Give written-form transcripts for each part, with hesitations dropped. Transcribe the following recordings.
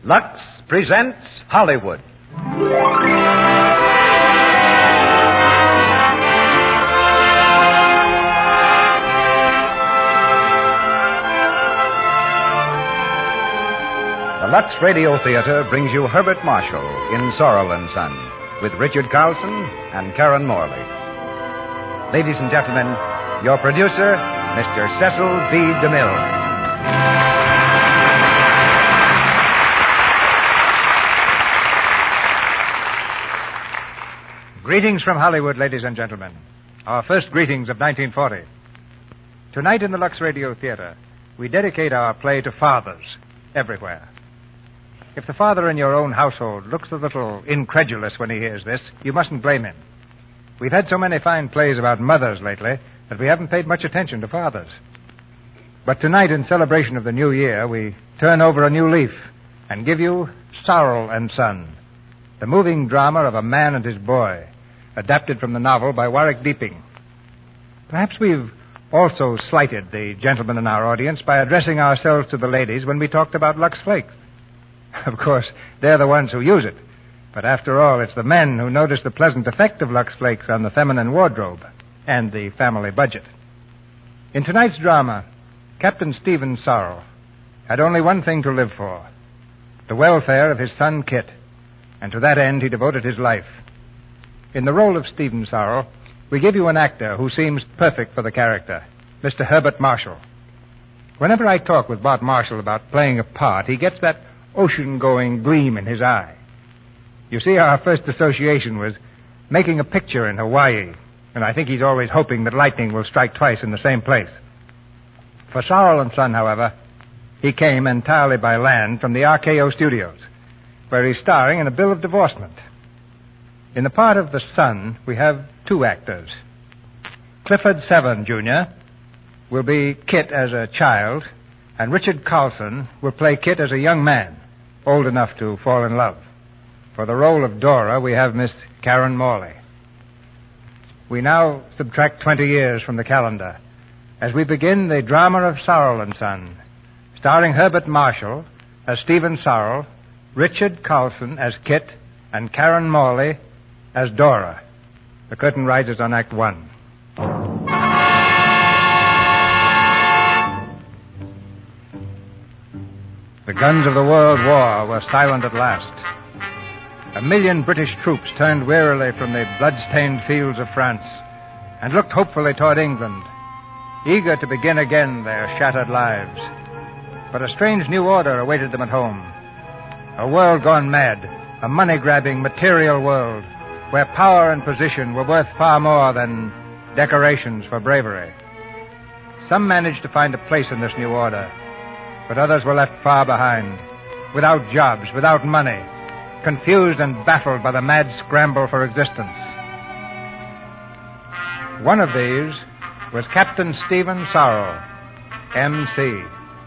Lux presents Hollywood. The Lux Radio Theater brings you Herbert Marshall in Sorrel and Son with Richard Carlson and Karen Morley. Ladies and gentlemen, your producer, Mr. Cecil B. DeMille. Greetings from Hollywood, ladies and gentlemen. Our first greetings of 1940. Tonight in the Lux Radio Theater, we dedicate our play to fathers everywhere. If the father in your own household looks a little incredulous when he hears this, you mustn't blame him. We've had so many fine plays about mothers lately that we haven't paid much attention to fathers. But tonight, in celebration of the new year, we turn over a new leaf and give you Sorrel and Son, the moving drama of a man and his boy, adapted from the novel by Warwick Deeping. Perhaps we've also slighted the gentlemen in our audience by addressing ourselves to the ladies when we talked about Lux Flakes. Of course, they're the ones who use it. But after all, it's the men who notice the pleasant effect of Lux Flakes on the feminine wardrobe and the family budget. In tonight's drama, Captain Stephen Sorrel had only one thing to live for: the welfare of his son Kit. And to that end, he devoted his life. In the role of Stephen Sorrel, we give you an actor who seems perfect for the character, Mr. Herbert Marshall. Whenever I talk with Bart Marshall about playing a part, he gets that ocean-going gleam in his eye. You see, our first association was making a picture in Hawaii, and I think he's always hoping that lightning will strike twice in the same place. For Sorrel and Son, however, he came entirely by land from the RKO Studios, where he's starring in a bill of divorcement. In the part of the son, we have two actors. Clifford Severn, Jr. will be Kit as a child, and Richard Carlson will play Kit as a young man, old enough to fall in love. For the role of Dora, we have Miss Karen Morley. We now subtract 20 years from the calendar as we begin the drama of Sorrel and Son, starring Herbert Marshall as Stephen Sorrel, Richard Carlson as Kit, and Karen Morley as Dora. The curtain rises on Act One. The guns of the World War were silent at last. 1 million British troops turned wearily from the blood-stained fields of France and looked hopefully toward England, eager to begin again their shattered lives. But a strange new order awaited them at home. A world gone mad, a money-grabbing, material world, where power and position were worth far more than decorations for bravery. Some managed to find a place in this new order, but others were left far behind, without jobs, without money, confused and baffled by the mad scramble for existence. One of these was Captain Stephen Sorrel, M.C.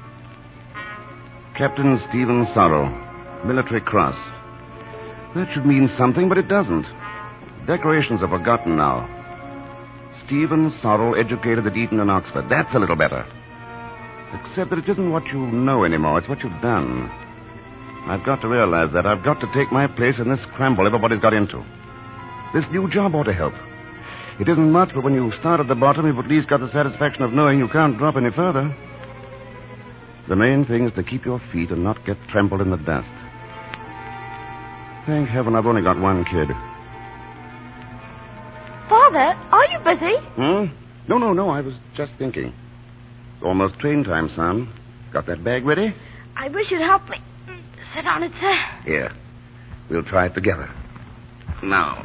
Captain Stephen Sorrel, Military Cross. That should mean something, but it doesn't. Decorations are forgotten now. Stephen Sorrel, educated at Eton and Oxford. That's a little better. Except that it isn't what you know anymore, it's what you've done. I've got to realize that. I've got to take my place in this scramble everybody's got into. This new job ought to help. It isn't much, but when you start at the bottom, you've at least got the satisfaction of knowing you can't drop any further. The main thing is to keep your feet and not get trampled in the dust. Thank heaven I've only got one kid. Father, are you busy? No, I was just thinking. Almost train time, son. Got that bag ready? I wish you'd help me. Sit on it, sir. Here. We'll try it together. Now.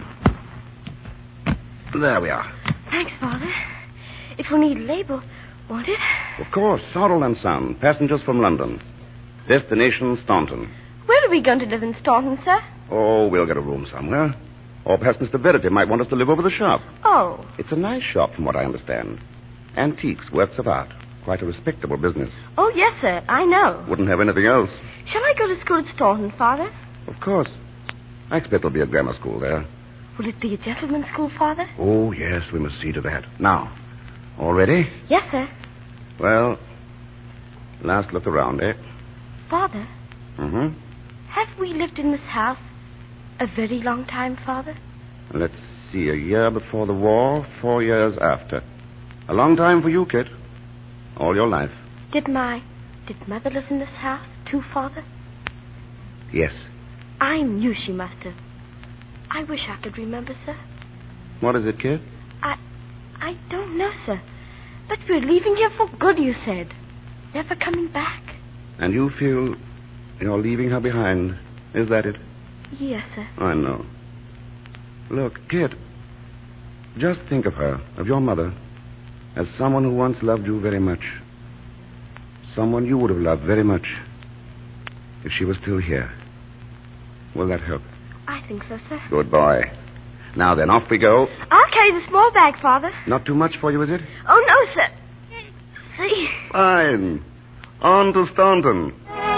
There we are. Thanks, Father. It will need a label, won't it? Of course. Sorrel and Son. Passengers from London. Destination Staunton. Where are we going to live in Staunton, sir? Oh, we'll get a room somewhere. Or perhaps Mr. Verity might want us to live over the shop. Oh. It's a nice shop, from what I understand. Antiques, works of art. Quite a respectable business. Oh, yes, sir. I know. Wouldn't have anything else. Shall I go to school at Staunton, Father? Of course. I expect there'll be a grammar school there. Will it be a gentleman's school, Father? Oh, yes, we must see to that. Now, all ready? Yes, sir. Well, last look around, eh? Father, Mm-hmm. Have we lived in this house a very long time, Father? Let's see, a year before the war, 4 years after. A long time for you, Kit. All your life. Did Mother live in this house, too, Father? Yes. I knew she must have. I wish I could remember, sir. What is it, Kit? I don't know, sir. But we're leaving here for good, you said. Never coming back. And you feel you're leaving her behind. Is that it? Yes, sir. I know. Look, Kit, just think of her, of your mother, as someone who once loved you very much. Someone you would have loved very much if she was still here. Will that help? I think so, sir. Good boy. Now then, off we go. I'll carry the small bag, Father. Not too much for you, is it? Oh, no, sir. See? Fine. On to Staunton.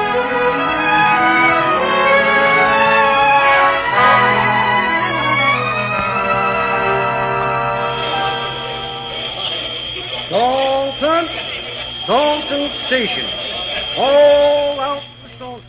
Staunton Station. All out for Staunton.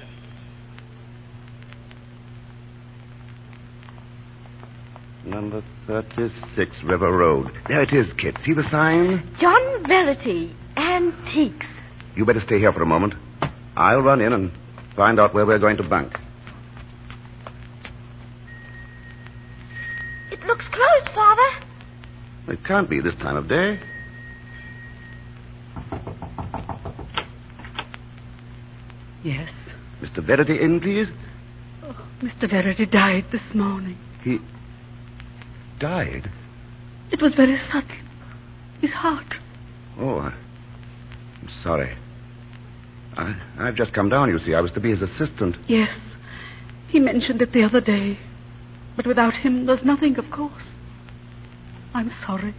Number 36, River Road. There it is, Kit. See the sign? John Verity, Antiques. You better stay here for a moment. I'll run in and find out where we're going to bunk. It looks closed, Father. It can't be this time of day. Yes. Mr. Verity in, please. Oh, Mr. Verity died this morning. He died? It was very sudden. His heart. Oh, I'm sorry. I've just come down, you see. I was to be his assistant. Yes. He mentioned it the other day. But without him, there's nothing, of course. I'm sorry.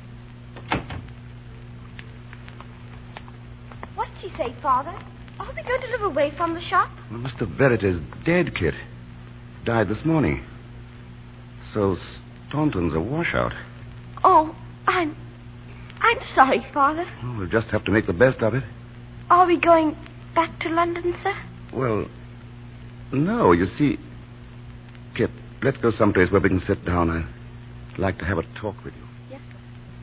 What did she say, Father? Are we going to live away from the shop? Well, Mr. Verity's dead, Kit. Died this morning. So Staunton's a washout. Oh, I'm sorry, Father. Well, we'll just have to make the best of it. Are we going back to London, sir? Well, no, you see... Kit, let's go someplace where we can sit down. I'd like to have a talk with you. Yes, sir.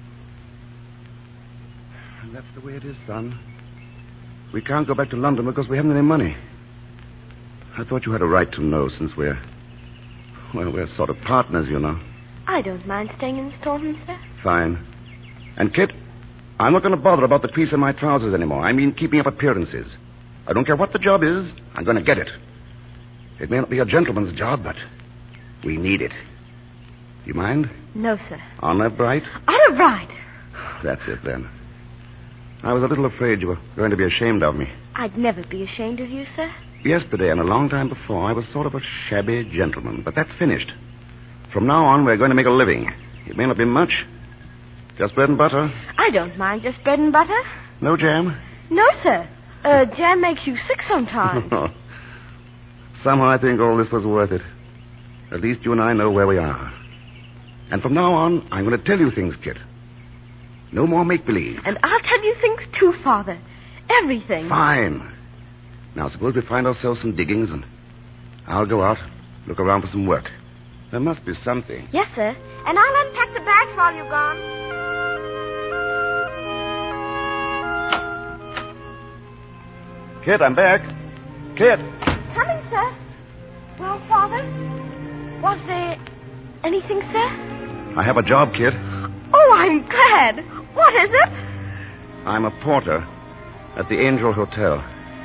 And that's the way it is, son. We can't go back to London because we haven't any money. I thought you had a right to know since we're sort of partners, you know. I don't mind staying in Staunton, sir. Fine. And, Kit, I'm not going to bother about the crease in my trousers anymore. I mean keeping up appearances. I don't care what the job is. I'm going to get it. It may not be a gentleman's job, but we need it. You mind? No, sir. Honor bright? Honor bright. That's it, then. I was a little afraid you were going to be ashamed of me. I'd never be ashamed of you, sir. Yesterday and a long time before, I was sort of a shabby gentleman, but that's finished. From now on, we're going to make a living. It may not be much. Just bread and butter. I don't mind just bread and butter. No jam? No, sir. Jam makes you sick sometimes. Somehow I think all this was worth it. At least you and I know where we are. And from now on, I'm going to tell you things, Kit. No more make-believe. And I'll tell you things, too, Father. Everything. Fine. Now, suppose we find ourselves some diggings, and I'll go out, look around for some work. There must be something. Yes, sir. And I'll unpack the bags while you're gone. Kit, I'm back. Kit. Coming, sir. Well, Father, was there anything, sir? I have a job, Kit. Oh, I'm glad. What is it? I'm a porter at the Angel Hotel.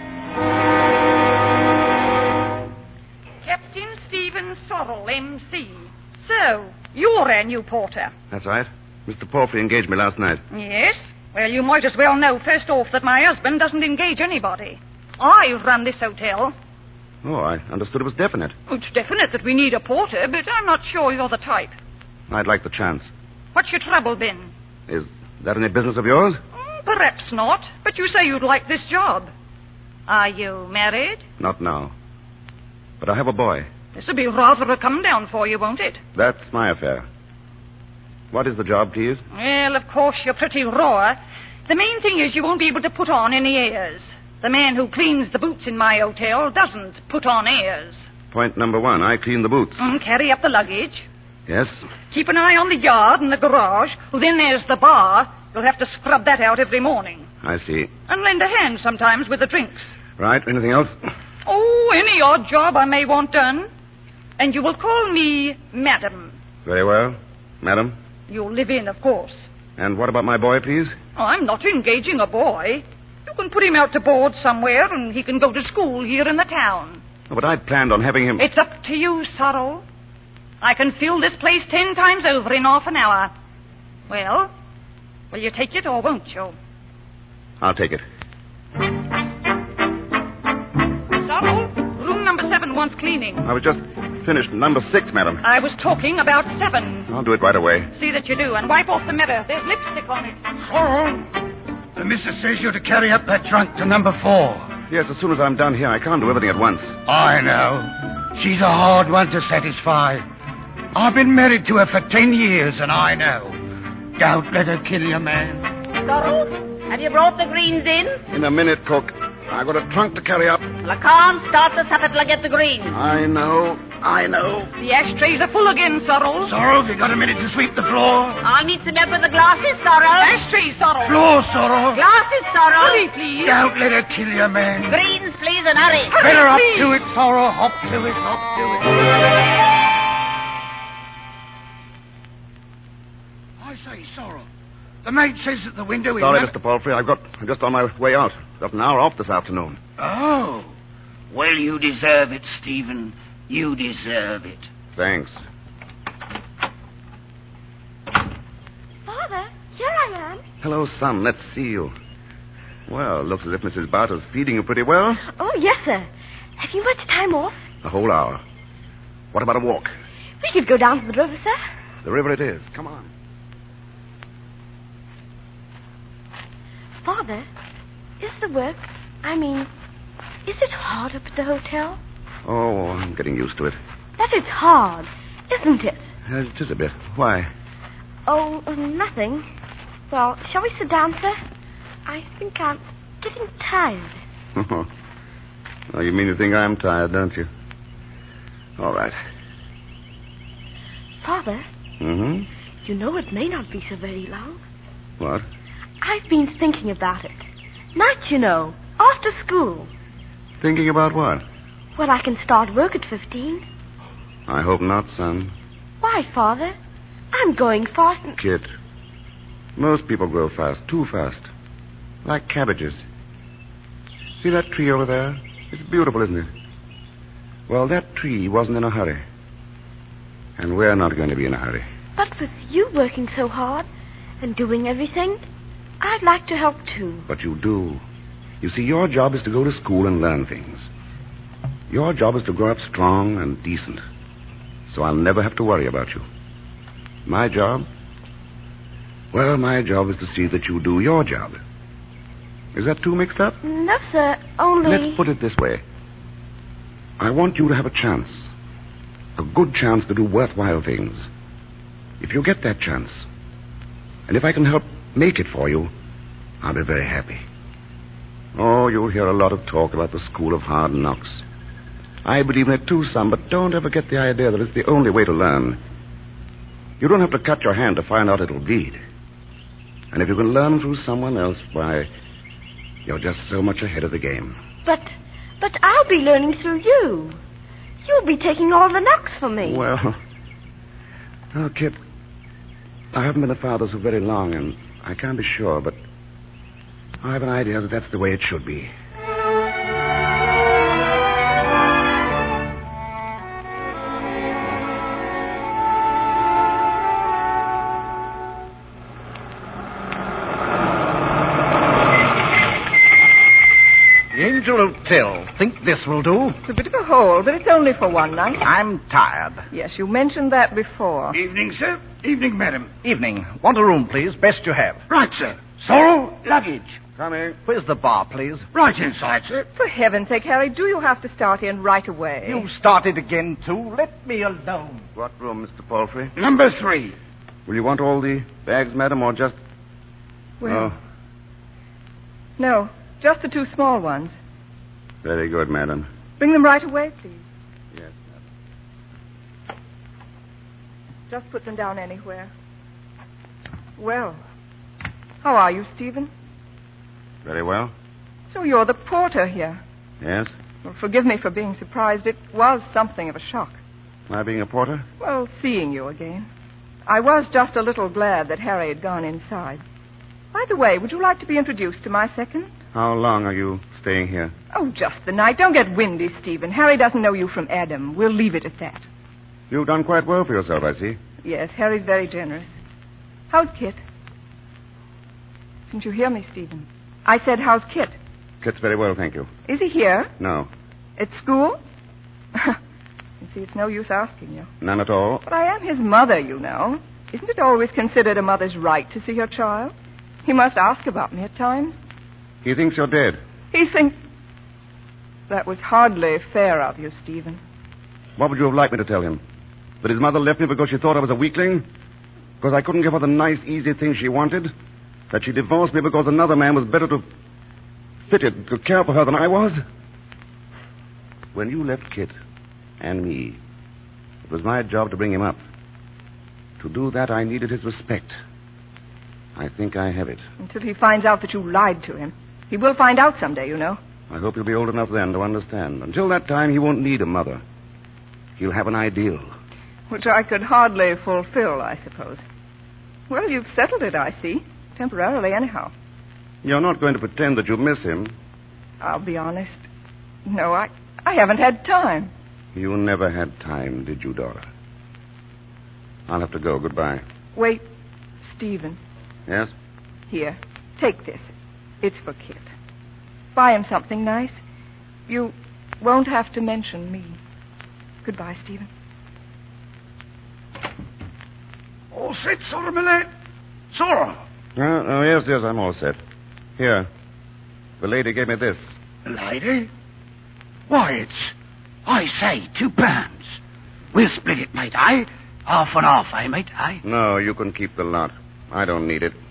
Captain Stephen Sorrell, M.C. So, you're a new porter. That's right. Mr. Palfrey engaged me last night. Yes? Well, you might as well know first off that my husband doesn't engage anybody. I run this hotel. Oh, I understood it was definite. It's definite that we need a porter, but I'm not sure you're the type. I'd like the chance. What's your trouble been? Is that any business of yours? Perhaps not, but you say you'd like this job. Are you married? Not now. But I have a boy. This'll be rather a come-down for you, won't it? That's my affair. What is the job, please? Well, of course, you're pretty raw. The main thing is you won't be able to put on any airs. The man who cleans the boots in my hotel doesn't put on airs. Point number 1, I clean the boots. Carry up the luggage. Yes? Keep an eye on the yard and the garage. Well, then there's the bar. You'll have to scrub that out every morning. I see. And lend a hand sometimes with the drinks. Right, anything else? Oh, any odd job I may want done. And you will call me Madam. Very well. Madam? You'll live in, of course. And what about my boy, please? Oh, I'm not engaging a boy. You can put him out to board somewhere, and he can go to school here in the town. Oh, but I'd planned on having him... It's up to you, Sorrel. I can fill this place 10 times over in half an hour. Well, will you take it or won't you? I'll take it. Sorrel, room number 7 wants cleaning. I was just finished number 6, madam. I was talking about 7. I'll do it right away. See that you do, and wipe off the mirror. There's lipstick on it. Sorrel, the missus says you're to carry up that trunk to number 4. Yes, as soon as I'm done here, I can't do everything at once. I know. She's a hard one to satisfy. I've been married to her for 10 years, and I know. Don't let her kill you, man. Sorrel, have you brought the greens in? In a minute, cook. I've got a trunk to carry up. Well, I can't start the supper till I get the greens. I know. The ashtrays are full again, Sorrel. Sorrel, have you got a minute to sweep the floor? I need some help with the glasses, Sorrel. Ashtrays, Sorrel. Floor, Sorrel. Glasses, Sorrel. Hurry, please. Don't let her kill you, man. Greens, please, and hurry. Get her up please. to it, Sorrel. Hop to it, hop to it. I say, Sorrel, the maid says that the window is... Sorry, Mr. Palfrey. I'm just on my way out. Got an hour off this afternoon. Oh. Well, you deserve it, Stephen. You deserve it. Thanks. Father, here I am. Hello, son. Let's see you. Well, looks as if Mrs. Barter's feeding you pretty well. Oh, yes, sir. Have you much time off? A whole hour. What about a walk? We could go down to the river, sir. The river it is. Come on. Father, is the work, is it hard up at the hotel? Oh, I'm getting used to it. That is hard, isn't it? It is a bit. Why? Oh, nothing. Well, shall we sit down, sir? I think I'm getting tired. Oh, you mean you think I'm tired, don't you? All right. Father, Mm-hmm. you know it may not be so very long. What? I've been thinking about it. Night, you know, after school. Thinking about what? Well, I can start work at 15. I hope not, son. Why, Father? I'm going fast and... Kid, most people grow fast, too fast. Like cabbages. See that tree over there? It's beautiful, isn't it? Well, that tree wasn't in a hurry. And we're not going to be in a hurry. But with you working so hard and doing everything, I'd like to help too. But you do. You see, your job is to go to school and learn things. Your job is to grow up strong and decent. So I'll never have to worry about you. My job? Well, my job is to see that you do your job. Is that too mixed up? No, sir, only... Let's put it this way. I want you to have a chance. A good chance to do worthwhile things. If you get that chance, and if I can help make it for you, I'll be very happy. Oh, you'll hear a lot of talk about the school of hard knocks. I believe in it too, son, but don't ever get the idea that it's the only way to learn. You don't have to cut your hand to find out it'll bleed. And if you can learn through someone else, why, you're just so much ahead of the game. But I'll be learning through you. You'll be taking all the knocks for me. Well, Kip, I haven't been a father so very long, and I can't be sure, but I have an idea that that's the way it should be. Angel Hotel. Think this will do? It's a bit of a hole, but it's only for one night. I'm tired. Yes, you mentioned that before. Evening, sir. Evening, madam. Evening. Want a room, please. Best you have. Right, sir. Sorrel, luggage. Coming. Where's the bar, please? Right inside, sir. For heaven's sake, Harry, do you have to start in right away? You started again, too. Let me alone. What room, Mr. Palfrey? Number 3. Will you want all the bags, madam, or just... Well... No. Just the 2 small ones. Very good, madam. Bring them right away, please. Yes, madam. Just put them down anywhere. Well, how are you, Stephen? Very well. So you're the porter here. Yes? Well, forgive me for being surprised. It was something of a shock. My being a porter? Well, seeing you again. I was just a little glad that Harry had gone inside. By the way, would you like to be introduced to my second? How long are you staying here? Oh, just the night. Don't get windy, Stephen. Harry doesn't know you from Adam. We'll leave it at that. You've done quite well for yourself, I see. Yes, Harry's very generous. How's Kit? Didn't you hear me, Stephen? I said, how's Kit? Kit's very well, thank you. Is he here? No. At school? You see, it's no use asking you. None at all? But I am his mother, you know. Isn't it always considered a mother's right to see her child? He must ask about me at times. He thinks you're dead. He thinks... That was hardly fair of you, Stephen. What would you have liked me to tell him? That his mother left me because she thought I was a weakling? Because I couldn't give her the nice, easy thing she wanted? That she divorced me because another man was better fitted to care for her than I was? When you left Kit and me, it was my job to bring him up. To do that, I needed his respect. I think I have it. Until he finds out that you lied to him. He will find out someday, you know. I hope he'll be old enough then to understand. Until that time, he won't need a mother. He'll have an ideal. Which I could hardly fulfill, I suppose. Well, you've settled it, I see. Temporarily, anyhow. You're not going to pretend that you miss him. I'll be honest. No, I haven't had time. You never had time, did you, Dora? I'll have to go. Goodbye. Wait, Stephen. Yes? Here, take this. It's for Kit. Buy him something nice. You won't have to mention me. Goodbye, Stephen. All set, Sorrel, my lad? Sorrel? Oh, yes, I'm all set. Here. The lady gave me this. The lady? Why, I say, £2. We'll split it, mate, eh? Half and half, eh, mate, eh? No, you can keep the lot. I don't need it.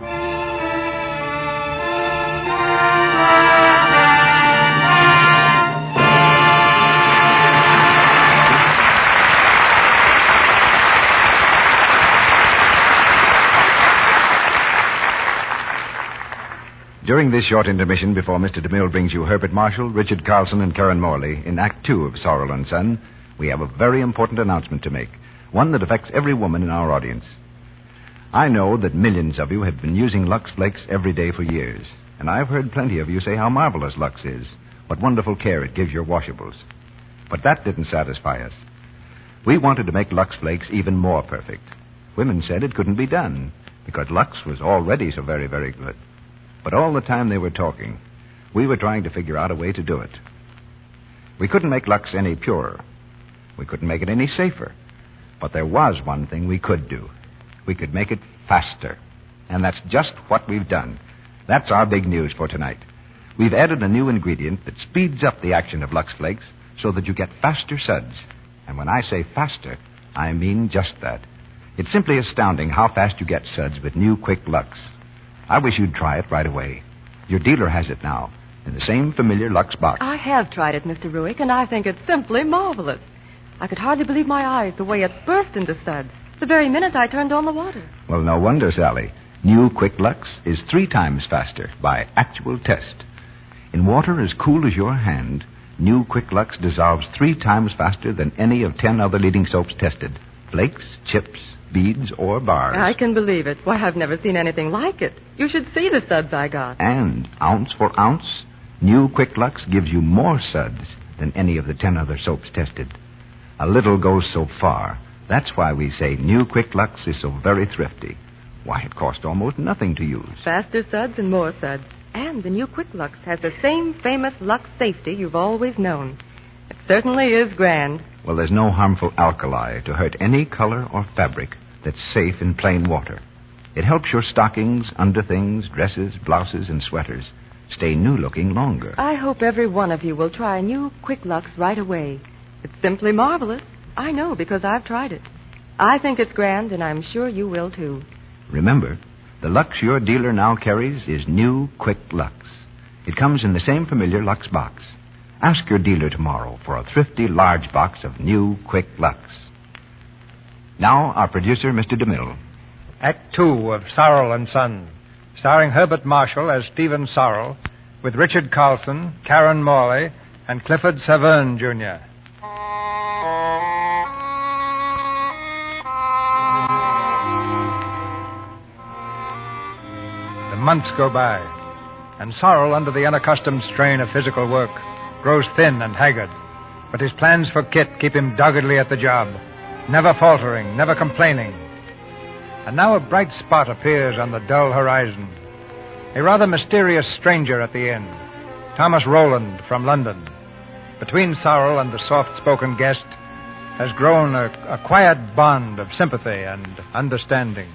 During this short intermission before Mr. DeMille brings you Herbert Marshall, Richard Carlson, and Karen Morley in Act 2 of Sorrel and Son, we have a very important announcement to make, one that affects every woman in our audience. I know that millions of you have been using Lux Flakes every day for years, and I've heard plenty of you say how marvelous Lux is, what wonderful care it gives your washables. But that didn't satisfy us. We wanted to make Lux Flakes even more perfect. Women said it couldn't be done, because Lux was already so very, very good. But all the time they were talking, we were trying to figure out a way to do it. We couldn't make Lux any purer. We couldn't make it any safer. But there was one thing we could do. We could make it faster. And that's just what we've done. That's our big news for tonight. We've added a new ingredient that speeds up the action of Lux Flakes so that you get faster suds. And when I say faster, I mean just that. It's simply astounding how fast you get suds with new Quick Lux. I wish you'd try it right away. Your dealer has it now, in the same familiar Lux box. I have tried it, Mr. Ruick, and I think it's simply marvelous. I could hardly believe my eyes the way it burst into suds the very minute I turned on the water. Well, no wonder, Sally. New Quick Lux is 3 times faster by actual test. In water as cool as your hand, new Quick Lux dissolves 3 times faster than any of 10 other leading soaps tested. Flakes, chips, beads, or bars. I can believe it. Why, I've never seen anything like it. You should see the suds I got. And, ounce for ounce, new Quick Lux gives you more suds than any of the 10 other soaps tested. A little goes so far. That's why we say new Quick Lux is so very thrifty. Why, it costs almost nothing to use. Faster suds and more suds. And the new Quick Lux has the same famous Lux safety you've always known. It certainly is grand. Well, there's no harmful alkali to hurt any color or fabric that's safe in plain water. It helps your stockings, underthings, dresses, blouses, and sweaters stay new-looking longer. I hope every one of you will try a new Quick Lux right away. It's simply marvelous. I know because I've tried it. I think it's grand, and I'm sure you will, too. Remember, the Lux your dealer now carries is new Quick Lux. It comes in the same familiar Lux box. Ask your dealer tomorrow for a thrifty large box of new, quick Lux. Now, our producer, Mr. DeMille. Act 2 of Sorrell and Son, starring Herbert Marshall as Stephen Sorrell, with Richard Carlson, Karen Morley, and Clifford Saverne, Jr. The months go by, and Sorrell, under the unaccustomed strain of physical work, grows thin and haggard. But his plans for Kit keep him doggedly at the job, never faltering, never complaining. And now a bright spot appears on the dull horizon. A rather mysterious stranger at the inn, Thomas Rowland from London. Between Sorrell and the soft-spoken guest has grown a quiet bond of sympathy and understanding.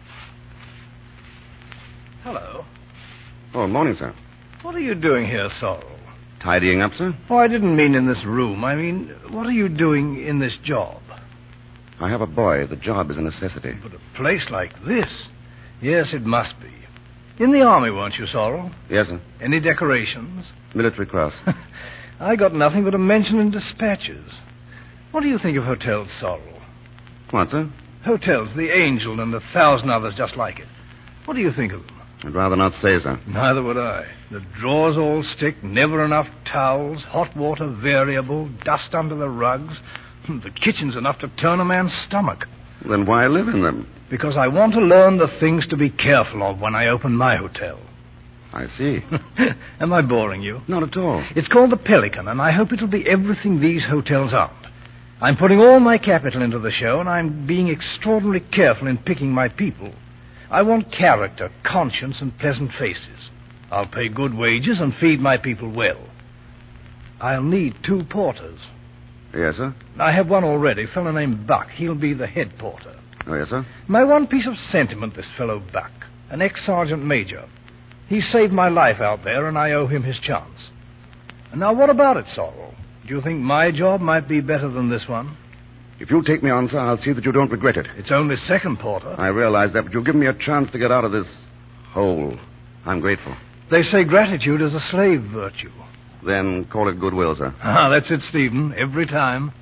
Hello. Oh, morning, sir. What are you doing here, Sorrell? Tidying up, sir? Oh, I didn't mean in this room. I mean, what are you doing in this job? I have a boy. The job is a necessity. But a place like this? Yes, it must be. In the army, weren't you, Sorrell? Yes, sir. Any decorations? Military Cross. I got nothing but a mention in dispatches. What do you think of hotels, Sorrell? What, sir? Hotels, the Angel and 1,000 others just like it. What do you think of them? I'd rather not say, sir. Neither would I. The drawers all stick, never enough towels, hot water variable, dust under the rugs. The kitchen's enough to turn a man's stomach. Then why live in them? Because I want to learn the things to be careful of when I open my hotel. I see. Am I boring you? Not at all. It's called the Pelican, and I hope it'll be everything these hotels aren't. I'm putting all my capital into the show, and I'm being extraordinarily careful in picking my people. I want character, conscience, and pleasant faces. I'll pay good wages and feed my people well. I'll need 2 porters. Yes, sir? I have one already, a fellow named Buck. He'll be the head porter. Oh, yes, sir? My one piece of sentiment, this fellow Buck, an ex-sergeant major. He saved my life out there, and I owe him his chance. Now, what about it, Sorrell? Do you think my job might be better than this one? If you'll take me on, sir, I'll see that you don't regret it. It's only second porter. I realize that, but you've given me a chance to get out of this hole. I'm grateful. They say gratitude is a slave virtue. Then call it goodwill, sir. Ah, that's it, Stephen. Every time.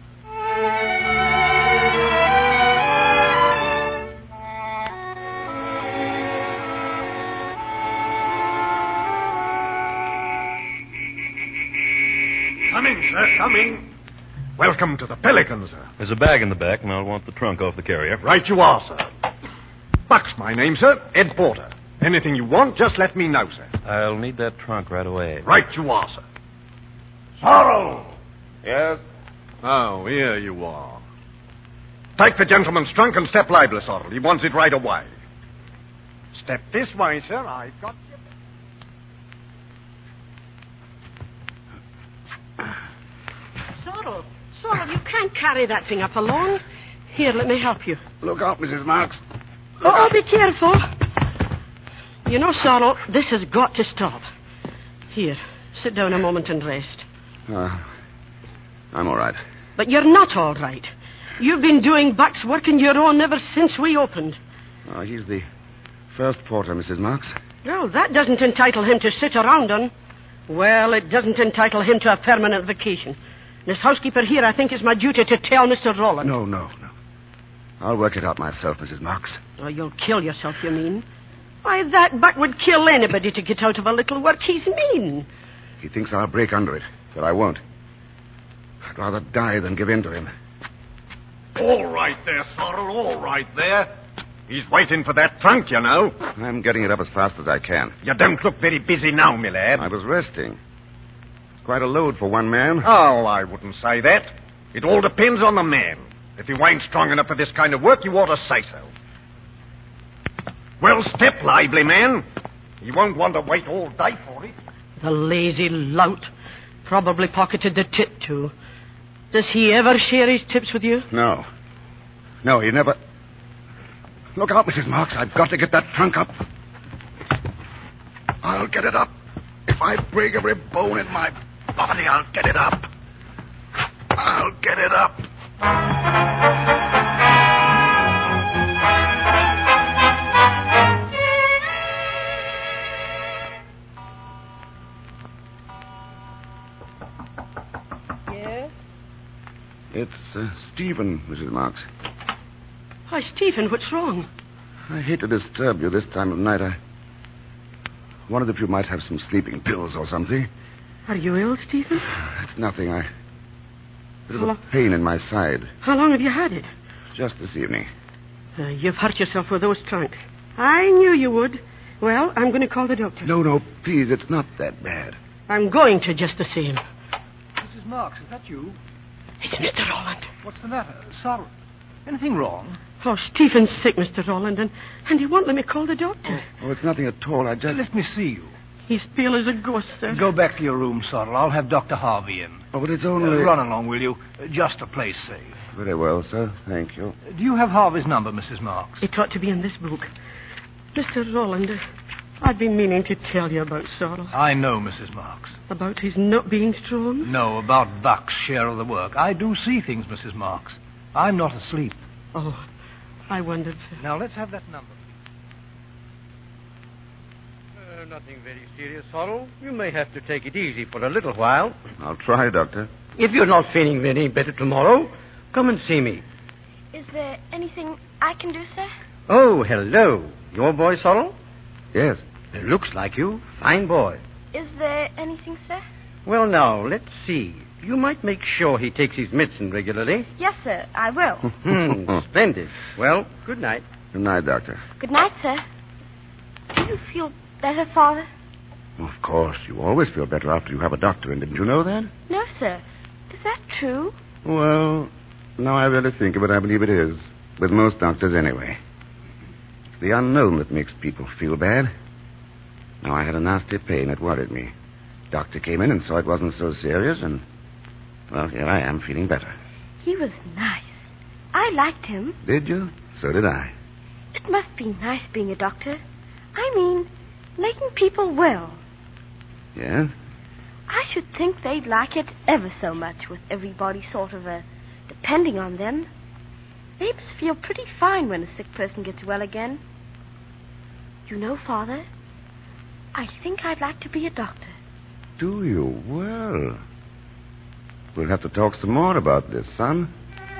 Coming, sir, coming. Welcome to the Pelican, sir. There's a bag in the back, and I'll want the trunk off the carrier. Right you are, sir. Buck's my name, sir. Ed Porter. Anything you want, just let me know, sir. I'll need that trunk right away. Right you are, sir. Sorrell! Yes? Oh, here you are. Take the gentleman's trunk and step lively, Sorrell. He wants it right away. Step this way, sir. I've got you. Sorrell, you can't carry that thing up alone. Here, let me help you. Look out, Mrs. Marks. Oh, be careful. You know, Sorrell, this has got to stop. Here, sit down a moment and rest. I'm all right. But you're not all right. You've been doing Buck's work on your own ever since we opened. Oh, he's the first porter, Mrs. Marks. Well, that doesn't entitle him to sit around on. Well, it doesn't entitle him to a permanent vacation. This housekeeper here, I think, it's my duty to tell Mr. Rowland. No. I'll work it out myself, Mrs. Marks. Oh, you'll kill yourself, you mean? Why, that Buck would kill anybody to get out of a little work. He's mean. He thinks I'll break under it, but I won't. I'd rather die than give in to him. All right there, Sorrell, all right there. He's waiting for that trunk, you know. I'm getting it up as fast as I can. You don't look very busy now, my lad. I was resting. It's quite a load for one man. Oh, I wouldn't say that. It all depends on the man. If you ain't strong enough for this kind of work, you ought to say so. Well, step lively, man. You won't want to wait all day for it. The lazy lout. Probably pocketed the tip, too. Does he ever share his tips with you? No, he never... Look out, Mrs. Marks. I've got to get that trunk up. I'll get it up. If I break every bone in my body, I'll get it up. I'll get it up. It's Stephen, Mrs. Marks. Why, Stephen, what's wrong? I hate to disturb you this time of night. I wondered if you might have some sleeping pills or something. Are you ill, Stephen? It's nothing. A bit of a pain in my side. How long have you had it? Just this evening. You've hurt yourself with those trunks. I knew you would. Well, I'm going to call the doctor. No, please. It's not that bad. I'm going to just the same. Mrs. Marks, is that you? It's Mr. Roland. What's the matter? Sorry. Anything wrong? Oh, Stephen's sick, Mr. Roland, and he won't let me call the doctor. Oh, it's nothing at all. I just... Let me see you. He's pale as a ghost, sir. Go back to your room, Sorrel. I'll have Dr. Harvey in. Oh, but it's only... run along, will you? Just to play safe. Very well, sir. Thank you. Do you have Harvey's number, Mrs. Marks? It ought to be in this book. Mr. Roland, I've been meaning to tell you about Sorrel. I know, Mrs. Marks. About his not being strong? No, about Buck's share of the work. I do see things, Mrs. Marks. I'm not asleep. Oh, I wondered, sir. Now, let's have that number. Nothing very serious, Sorrel. You may have to take it easy for a little while. I'll try, Doctor. If you're not feeling any better tomorrow, come and see me. Is there anything I can do, sir? Oh, hello. Your boy, Sorrel? Yes. It looks like you. Fine boy. Is there anything, sir? Well, now, let's see. You might make sure he takes his medicine regularly. Yes, sir, I will. Splendid. Well, good night. Good night, Doctor. Good night, sir. Do you feel better, Father? Of course. You always feel better after you have a doctor in. Didn't you know that? No, sir. Is that true? Well, now I really think of it, I believe it is. With most doctors, anyway. It's the unknown that makes people feel bad. Now, I had a nasty pain. It worried me. Doctor came in and saw it wasn't so serious, and, well, here I am, feeling better. He was nice. I liked him. Did you? So did I. It must be nice being a doctor. I mean, making people well. Yes? I should think they'd like it ever so much with everybody sort of depending on them. They must feel pretty fine when a sick person gets well again. You know, Father, I think I'd like to be a doctor. Do you? Well, we'll have to talk some more about this, son.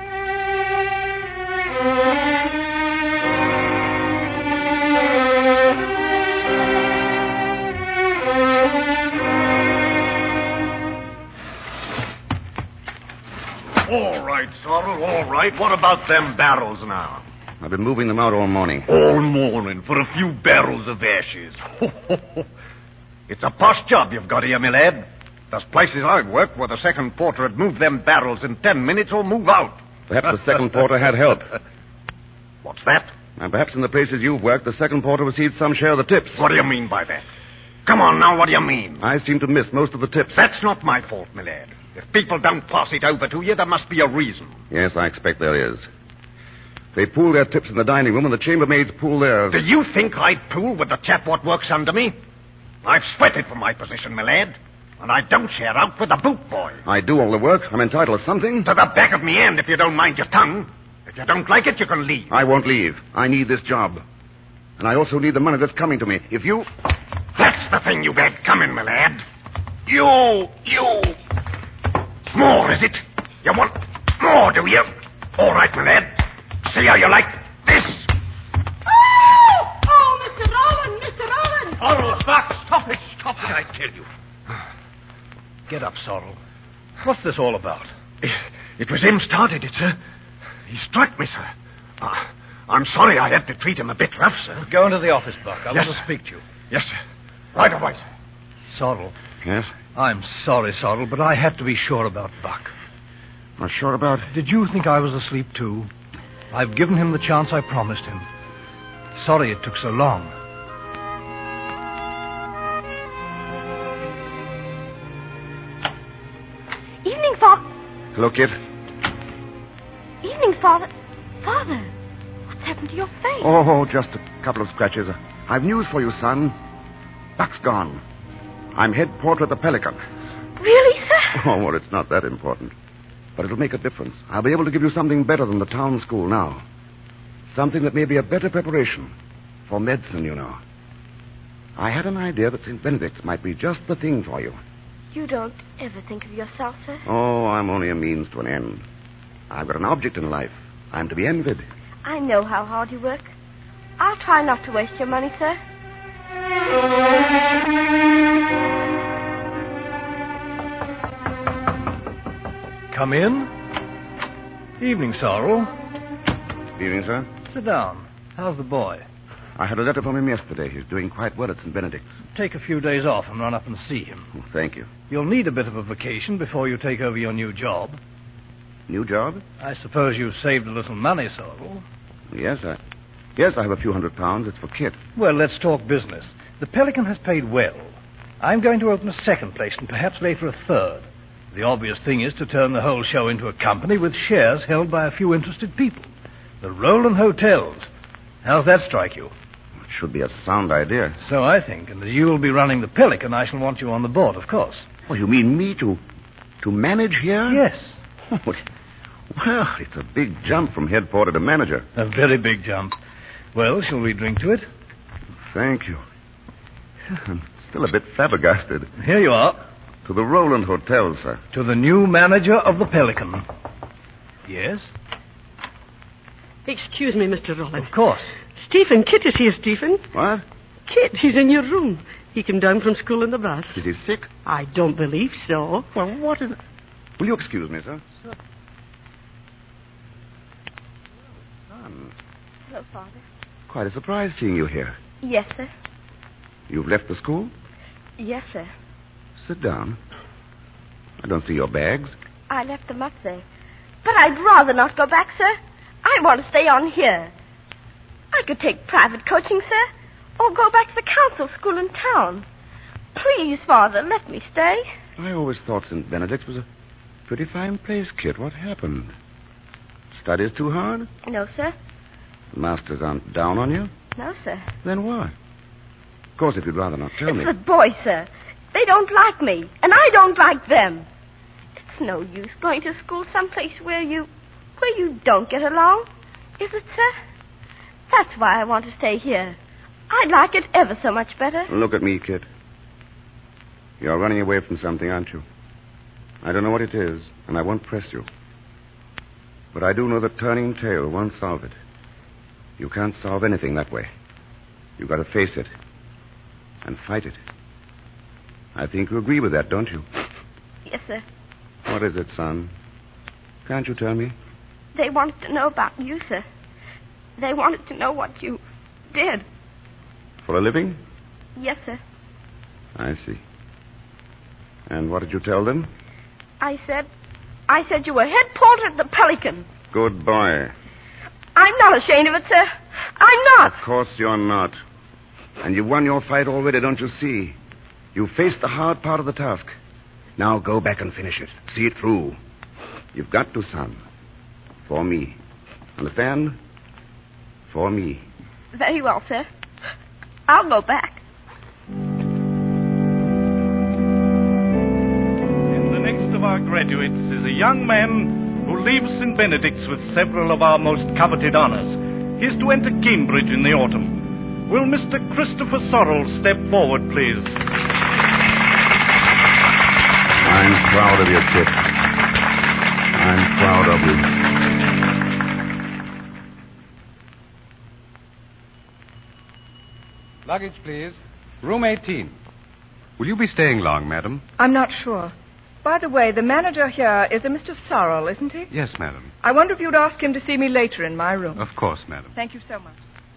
All right, Sorrel, all right. What about them barrels now? I've been moving them out all morning. All morning for a few barrels of ashes. It's a posh job you've got here, my lad. There's places I've worked where the second porter had moved them barrels in 10 minutes or move out. Perhaps the second porter had help. What's that? And perhaps in the places you've worked, the second porter received some share of the tips. What do you mean by that? Come on now, what do you mean? I seem to miss most of the tips. That's not my fault, my lad. If people don't pass it over to you, there must be a reason. Yes, I expect there is. They pool their tips in the dining room, and the chambermaids pool theirs. Do you think I'd pool with the chap what works under me? I've sweated for my position, my lad. And I don't share out with the boot boy. I do all the work. I'm entitled to something. To the back of me hand, if you don't mind your tongue. If you don't like it, you can leave. I won't leave. I need this job. And I also need the money that's coming to me. If you... That's the thing you've had coming, my lad. You... More, is it? You want more, do you? All right, my lad. See how you like this. Oh, Mr. Roland, Mr. Roland! Sorrel, stop it, I tell you. Get up, Sorrel. What's this all about? It was him started it, sir. He struck me, sir. I'm sorry I had to treat him a bit rough, sir. Go into the office, Buck. I Yes, want to speak to you. Yes, sir. Right away, sir. Sorrel. Yes? I'm sorry, Sorrel, but I have to be sure about Buck. Not sure about... Did you think I was asleep, too? I've given him the chance I promised him. Sorry it took so long. Evening, Father. Hello, kid. Evening, Father. Father, what's happened to your face? Oh, just a couple of scratches. I've news for you, son. Buck's gone. I'm head porter at the Pelican. Really, sir? Oh, well, it's not that important. But it'll make a difference. I'll be able to give you something better than the town school now. Something that may be a better preparation for medicine, you know. I had an idea that St. Benedict's might be just the thing for you. You don't ever think of yourself, sir? Oh, I'm only a means to an end. I've got an object in life. I'm to be envied. I know how hard you work. I'll try not to waste your money, sir. Come in. Evening, Sorrel. Evening, sir. Sit down. How's the boy? I had a letter from him yesterday. He's doing quite well at St. Benedict's. Take a few days off and run up and see him. Oh, thank you. You'll need a bit of a vacation before you take over your new job. New job? I suppose you've saved a little money, Sorrel. Yes, I have a few £100. It's for Kit. Well, let's talk business. The Pelican has paid well. I'm going to open a second place and perhaps later a third. The obvious thing is to turn the whole show into a company with shares held by a few interested people. The Roland Hotels. How's that strike you? It should be a sound idea. So I think, and as you'll be running the Pelican, I shall want you on the board, of course. Oh, you mean me to manage here? Yes. Well, it's a big jump from head porter to manager. A very big jump. Well, shall we drink to it? Thank you. I'm still a bit flabbergasted. Here you are. To the Roland Hotel, sir. To the new manager of the Pelican. Yes? Excuse me, Mr. Roland. Of course. Stephen, Kit is here, Stephen. What? Kit, he's in your room. He came down from school in the bus. Is he sick? I don't believe so. Well, what is... Will you excuse me, sir? Sure. Son. Hello, Father. Quite a surprise seeing you here. Yes, sir. You've left the school? Yes, sir. Sit down. I don't see your bags. I left them up there. But I'd rather not go back, sir. I want to stay on here. I could take private coaching, sir, or go back to the council school in town. Please, Father, let me stay. I always thought St. Benedict's was a pretty fine place, Kit. What happened? Studies too hard? No, sir. The masters aren't down on you? No, sir. Then why? Of course, if you'd rather not tell me. It's the boys, sir. They don't like me, and I don't like them. It's no use going to school someplace where you don't get along, is it, sir? That's why I want to stay here. I'd like it ever so much better. Look at me, Kit. You're running away from something, aren't you? I don't know what it is, and I won't press you. But I do know that turning tail won't solve it. You can't solve anything that way. You've got to face it and fight it. I think you agree with that, don't you? Yes, sir. What is it, son? Can't you tell me? They wanted to know about you, sir. They wanted to know what you did. For a living? Yes, sir. I see. And what did you tell them? I said you were head porter at the Pelican. Good boy. I'm not ashamed of it, sir. I'm not. Of course you're not. And you've won your fight already, don't you see? You've faced the hard part of the task. Now go back and finish it. See it through. You've got to, son. For me. Understand? For me. Very well, sir. I'll go back. In the next of our graduates is a young man who leaves St. Benedict's with several of our most coveted honors. He is to enter Cambridge in the autumn. Will Mr. Christopher Sorrel step forward, please? I'm proud of you, Kit. I'm proud of you. Luggage, please. Room 18. Will you be staying long, madam? I'm not sure. By the way, the manager here is a Mr. Sorrel, isn't he? Yes, madam. I wonder if you'd ask him to see me later in my room. Of course, madam. Thank you so much.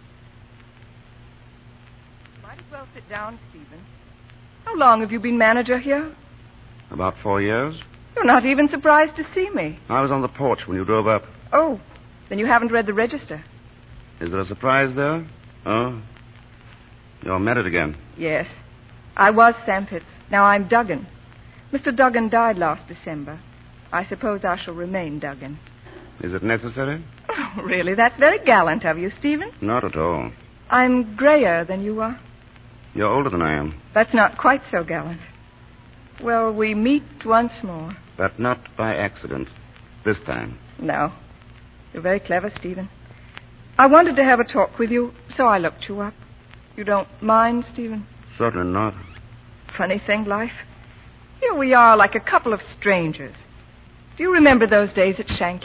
Might as well sit down, Stephen. How long have you been manager here? About 4 years. You're not even surprised to see me. I was on the porch when you drove up. Oh, then you haven't read the register. Is there a surprise there? Oh. You're married again. Yes. I was Sampits. Now I'm Duggan. Mr. Duggan died last December. I suppose I shall remain Duggan. Is it necessary? Oh, really? That's very gallant of you, Stephen. Not at all. I'm grayer than you are. You're older than I am. That's not quite so gallant. Well, we meet once more. But not by accident. This time. No. You're very clever, Stephen. I wanted to have a talk with you, so I looked you up. You don't mind, Stephen? Certainly not. Funny thing, life. Here we are like a couple of strangers. Do you remember those days at Shanklin?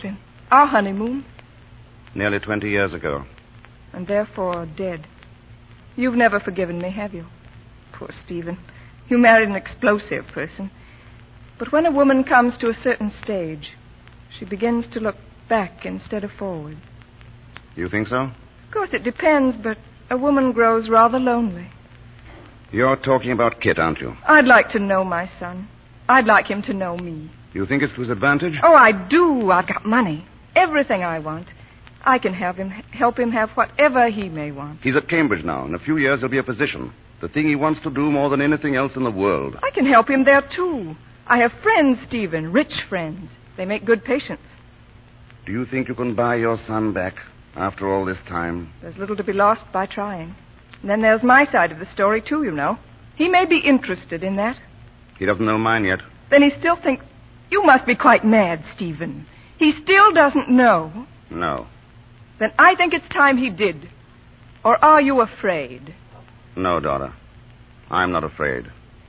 Our honeymoon. Nearly 20 years ago. And therefore dead. You've never forgiven me, have you? Poor Stephen. You married an explosive person. But when a woman comes to a certain stage, she begins to look back instead of forward. You think so? Of course, it depends, but a woman grows rather lonely. You're talking about Kit, aren't you? I'd like to know my son. I'd like him to know me. You think it's to his advantage? Oh, I do. I've got money. Everything I want. I can help him have whatever he may want. He's at Cambridge now. In a few years, he'll be a physician. The thing he wants to do more than anything else in the world. I can help him there, too. I have friends, Stephen, rich friends. They make good patients. Do you think you can buy your son back after all this time? There's little to be lost by trying. And then there's my side of the story, too, you know. He may be interested in that. He doesn't know mine yet. Then he still thinks... You must be quite mad, Stephen. He still doesn't know. No. Then I think it's time he did. Or are you afraid? No, daughter. I'm not afraid.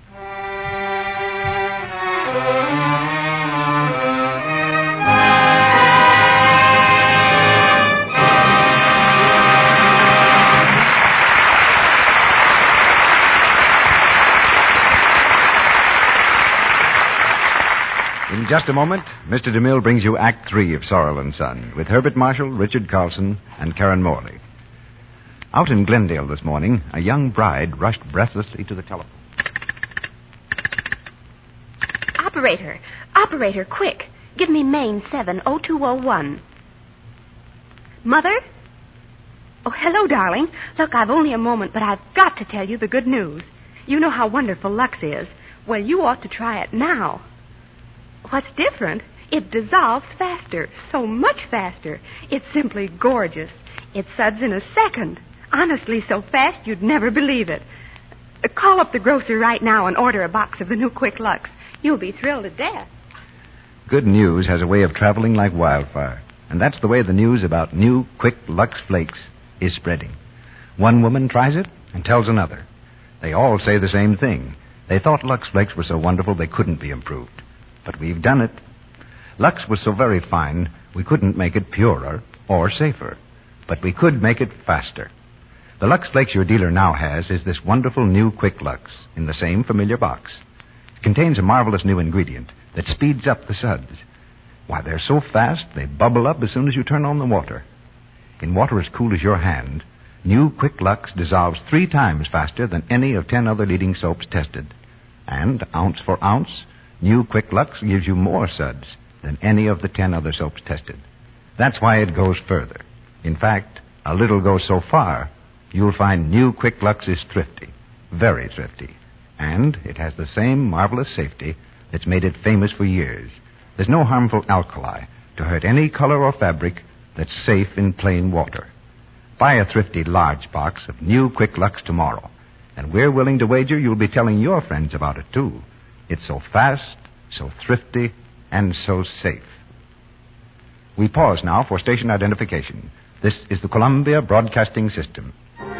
In just a moment, Mr. DeMille brings you Act 3 of Sorrel and Son with Herbert Marshall, Richard Carlson, and Karen Morley. Out in Glendale this morning, a young bride rushed breathlessly to the telephone. Operator, quick. Give me Maine 70201. Mother? Oh, hello, darling. Look, I've only a moment, but I've got to tell you the good news. You know how wonderful Lux is. Well, you ought to try it now. What's different? It dissolves faster, so much faster. It's simply gorgeous. It suds in a second. Honestly, so fast you'd never believe it. Call up the grocer right now and order a box of the new Quick Lux. You'll be thrilled to death. Good news has a way of traveling like wildfire, and that's the way the news about new Quick Lux Flakes is spreading. One woman tries it and tells another. They all say the same thing. They thought Lux Flakes were so wonderful they couldn't be improved. But we've done it. Lux was so very fine, we couldn't make it purer or safer. But we could make it faster. The Lux Flakes your dealer now has is this wonderful new Quick Lux in the same familiar box. It contains a marvelous new ingredient that speeds up the suds. Why, they're so fast, they bubble up as soon as you turn on the water. In water as cool as your hand, new Quick Lux dissolves 3 times faster than any of 10 other leading soaps tested. And, ounce for ounce, new Quick Lux gives you more suds than any of the 10 other soaps tested. That's why it goes further. In fact, a little goes so far, you'll find new Quick Lux is thrifty, very thrifty. And it has the same marvelous safety that's made it famous for years. There's no harmful alkali to hurt any color or fabric that's safe in plain water. Buy a thrifty large box of new Quick Lux tomorrow, and we're willing to wager you'll be telling your friends about it, too. It's so fast, so thrifty, and so safe. We pause now for station identification. This is the Columbia Broadcasting System.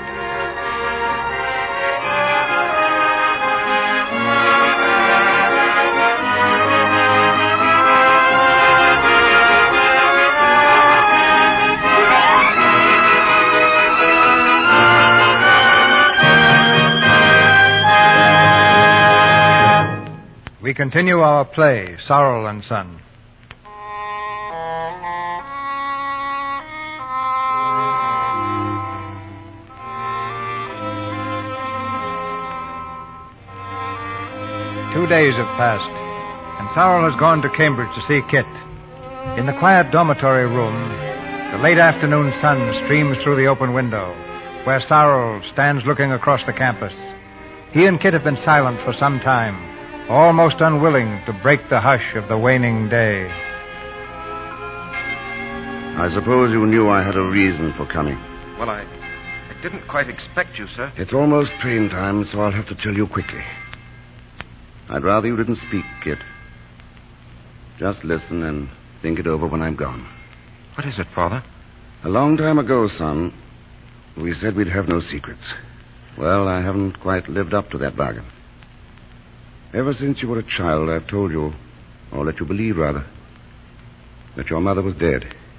We continue our play, Sorrel and Son. Two days have passed, and Sorrel has gone to Cambridge to see Kit. In the quiet dormitory room, the late afternoon sun streams through the open window, where Sorrel stands looking across the campus. He and Kit have been silent for some time, almost unwilling to break the hush of the waning day. I suppose you knew I had a reason for coming. Well, I didn't quite expect you, sir. It's almost train time, so I'll have to tell you quickly. I'd rather you didn't speak, Kit. Just listen and think it over when I'm gone. What is it, Father? A long time ago, son, we said we'd have no secrets. Well, I haven't quite lived up to that bargain. Ever since you were a child, I've told you, or let you believe, rather, that your mother was dead.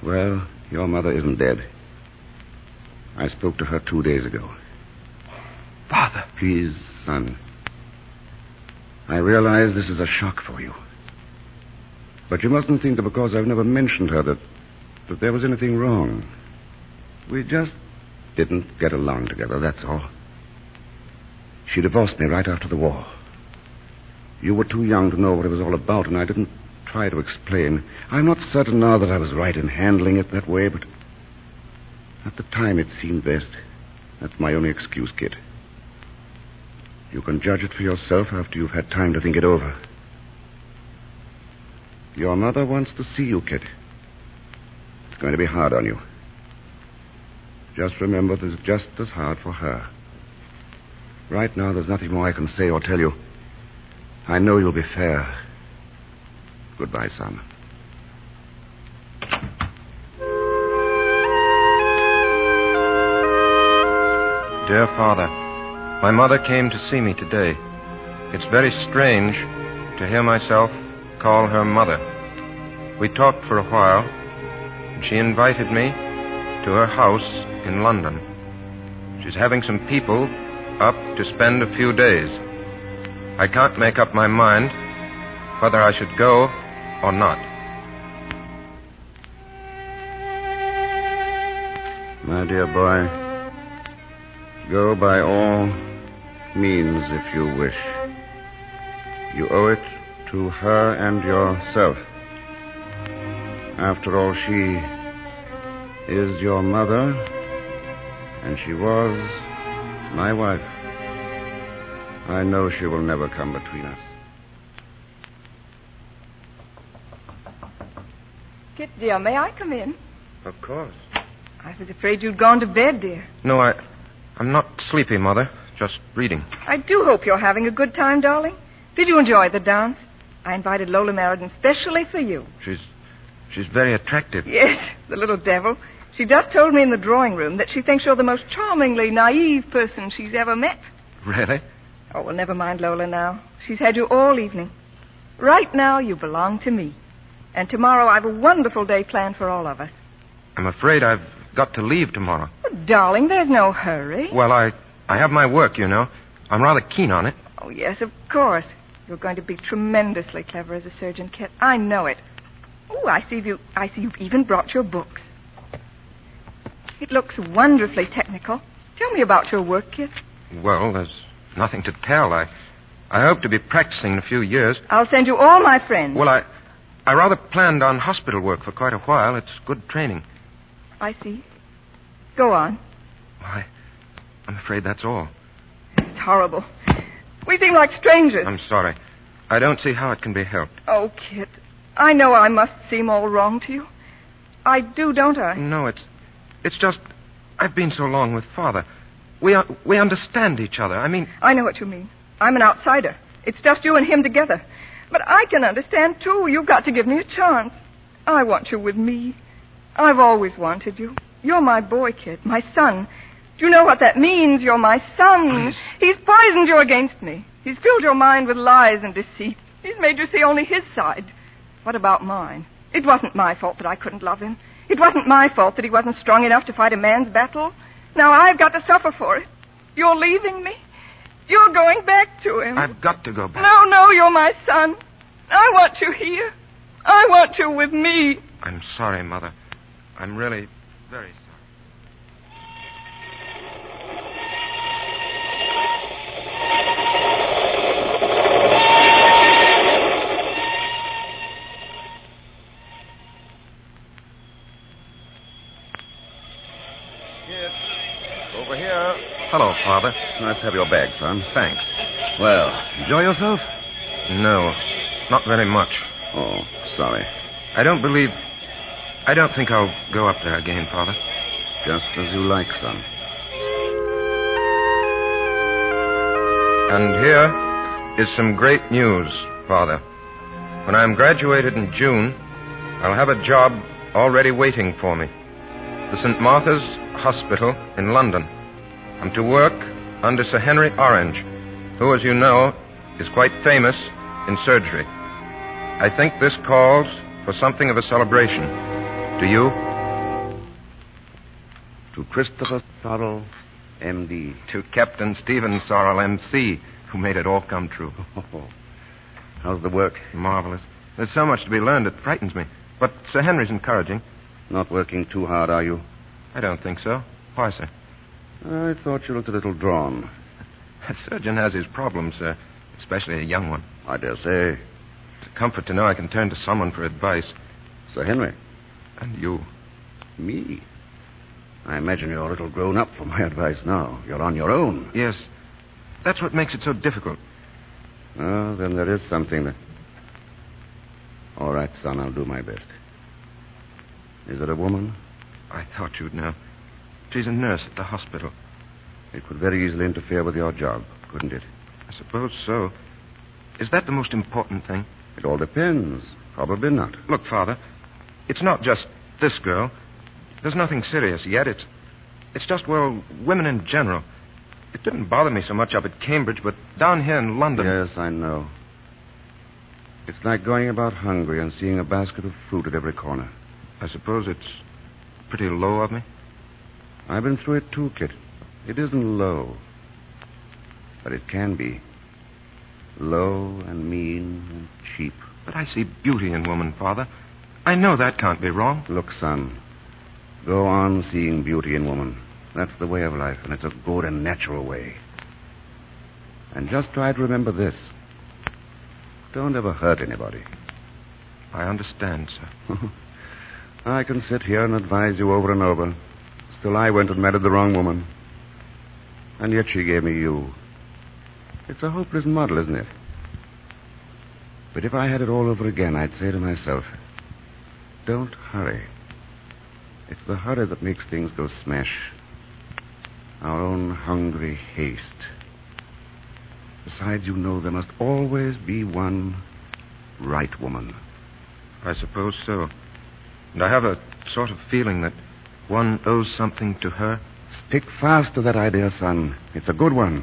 Well, your mother isn't dead. I spoke to her 2 days ago. Father. Please, son. I realize this is a shock for you. But you mustn't think that because I've never mentioned her that there was anything wrong. We just didn't get along together, that's all. She divorced me right after the war. You were too young to know what it was all about, and I didn't try to explain. I'm not certain now that I was right in handling it that way, but at the time it seemed best. That's my only excuse, Kit. You can judge it for yourself after you've had time to think it over. Your mother wants to see you, Kit. It's going to be hard on you. Just remember, this is just as hard for her. Right now, there's nothing more I can say or tell you. I know you'll be fair. Goodbye, son. Dear Father, my mother came to see me today. It's very strange to hear myself call her mother. We talked for a while, and she invited me to her house in London. She's having some people up to spend a few days. I can't make up my mind whether I should go or not. My dear boy, go by all means if you wish. You owe it to her and yourself. After all, she is your mother, and she was my wife. I know she will never come between us. Kit, dear, may I come in? Of course. I was afraid you'd gone to bed, dear. No, I'm not sleepy, Mother. Just reading. I do hope you're having a good time, darling. Did you enjoy the dance? I invited Lola Meriden specially for you. She's very attractive. Yes, the little devil. She just told me in the drawing room that she thinks you're the most charmingly naive person she's ever met. Really? Oh, well, never mind Lola now. She's had you all evening. Right now, you belong to me. And tomorrow, I've a wonderful day planned for all of us. I'm afraid I've got to leave tomorrow. Oh, darling, there's no hurry. Well, I have my work, you know. I'm rather keen on it. Oh, yes, of course. You're going to be tremendously clever as a surgeon, Kit. I know it. Oh, I see you've even brought your books. It looks wonderfully technical. Tell me about your work, Kit. Well, there's nothing to tell. I hope to be practicing in a few years. I'll send you all my friends. Well, I rather planned on hospital work for quite a while. It's good training. I see. Go on. I'm afraid that's all. It's horrible. We seem like strangers. I'm sorry. I don't see how it can be helped. Oh, Kit, I know I must seem all wrong to you. I do, don't I? No, it's just I've been so long with Father. We understand each other. I mean... I know what you mean. I'm an outsider. It's just you and him together. But I can understand, too. You've got to give me a chance. I want you with me. I've always wanted you. You're my boy, Kit, my son. Do you know what that means? You're my son. Please. He's poisoned you against me. He's filled your mind with lies and deceit. He's made you see only his side. What about mine? It wasn't my fault that I couldn't love him. It wasn't my fault that he wasn't strong enough to fight a man's battle. Now I've got to suffer for it. You're leaving me. You're going back to him. I've got to go back. No, you're my son. I want you here. I want you with me. I'm sorry, Mother. I'm really very sorry. Over here. Hello, Father. Let's have your bag, son. Thanks. Well, enjoy yourself? No, not very much. Oh, sorry. I don't think I'll go up there again, Father. Just as you like, son. And here is some great news, Father. When I'm graduated in June, I'll have a job already waiting for me. The St. Martha's Hospital in London. I'm to work under Sir Henry Orange, who, as you know, is quite famous in surgery. I think this calls for something of a celebration. Do you? To Christopher Sorrel, M.D. To Captain Stephen Sorrel, M.C., who made it all come true. Oh. How's the work? Marvelous. There's so much to be learned, it frightens me. But Sir Henry's encouraging. Not working too hard, are you? I don't think so. Why, sir? I thought you looked a little drawn. A surgeon has his problems, sir, especially a young one. I dare say. It's a comfort to know I can turn to someone for advice. Sir Henry. And you. Me? I imagine you're a little grown up for my advice now. You're on your own. Yes. That's what makes it so difficult. Oh, then there is something that... All right, son, I'll do my best. Is it a woman? I thought you'd know. She's a nurse at the hospital. It could very easily interfere with your job, couldn't it? I suppose so. Is that the most important thing? It all depends. Probably not. Look, Father, it's not just this girl. There's nothing serious yet. It's just, well, women in general. It didn't bother me so much up at Cambridge, but down here in London... Yes, I know. It's like going about hungry and seeing a basket of fruit at every corner. I suppose it's pretty low of me. I've been through it too, Kit. It isn't low. But it can be. Low and mean and cheap. But I see beauty in woman, Father. I know that can't be wrong. Look, son. Go on seeing beauty in woman. That's the way of life, and it's a good and natural way. And just try to remember this. Don't ever hurt anybody. I understand, sir. I can sit here and advise you over and over. Still, I went and married the wrong woman. And yet she gave me you. It's a hopeless muddle, isn't it? But if I had it all over again, I'd say to myself, don't hurry. It's the hurry that makes things go smash. Our own hungry haste. Besides, you know there must always be one right woman. I suppose so. And I have a sort of feeling that one owes something to her. Stick fast to that idea, son. It's a good one.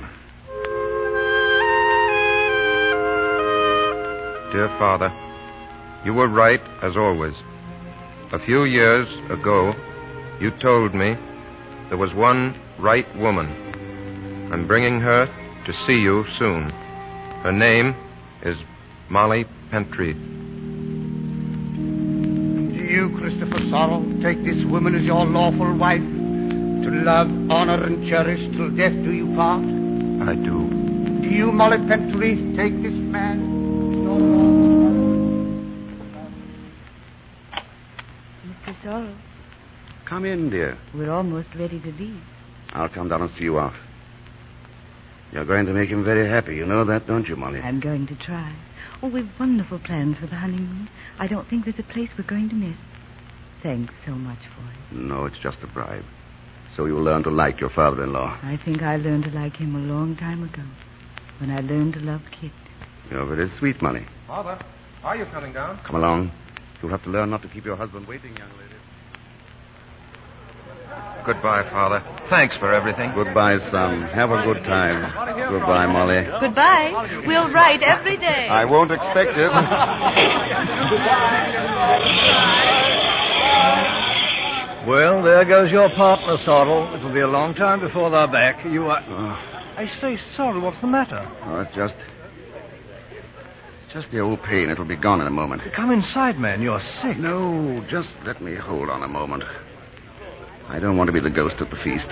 Dear Father, you were right, as always. A few years ago, you told me there was one right woman. I'm bringing her to see you soon. Her name is Molly Pentreath. Do you, Christopher Sorrel, take this woman as your lawful wife, to love, honor, and cherish till death do you part? I do. Do you, Molly Pentreath, take this man? Mr. Sorrel. Come in, dear. We're almost ready to leave. I'll come down and see you off. You're going to make him very happy. You know that, don't you, Molly? I'm going to try. Oh, we've wonderful plans for the honeymoon. I don't think there's a place we're going to miss. Thanks so much for it. No, it's just a bribe. So you'll learn to like your father-in-law. I think I learned to like him a long time ago, when I learned to love Kit. You're very sweet, Molly. Father, are you coming down? Come along. You'll have to learn not to keep your husband waiting, young lady. Goodbye, Father. Thanks for everything. Goodbye, son. Have a good time. Goodbye, Molly. Goodbye. We'll write every day. I won't expect it. Well, there goes your partner, Sorrel. It'll be a long time before they're back. You are... I say, Sorrel, what's the matter? Oh, it's just the old pain. It'll be gone in a moment. Come inside, man. You're sick. No, just let me hold on a moment. I don't want to be the ghost at the feast.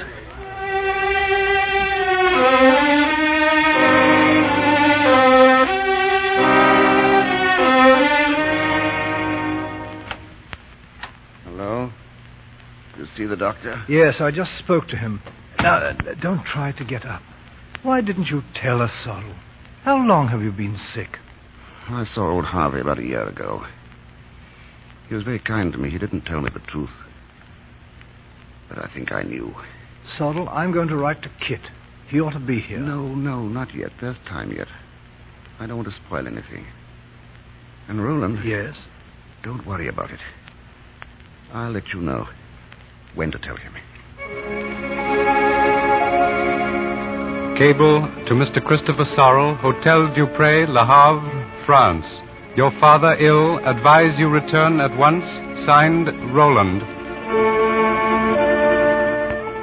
Hello? You see the doctor? Yes, I just spoke to him. Now, don't try to get up. Why didn't you tell us, Sorrel? How long have you been sick? I saw old Harvey about a year ago. He was very kind to me. He didn't tell me the truth. But I think I knew. Sorrel, I'm going to write to Kit. He ought to be here. No, not yet. There's time yet. I don't want to spoil anything. And Roland... Yes? Don't worry about it. I'll let you know when to tell him. Cable to Mr. Christopher Sorrel, Hotel Dupré, Le Havre, France. Your father ill. Advise you return at once. Signed, Roland.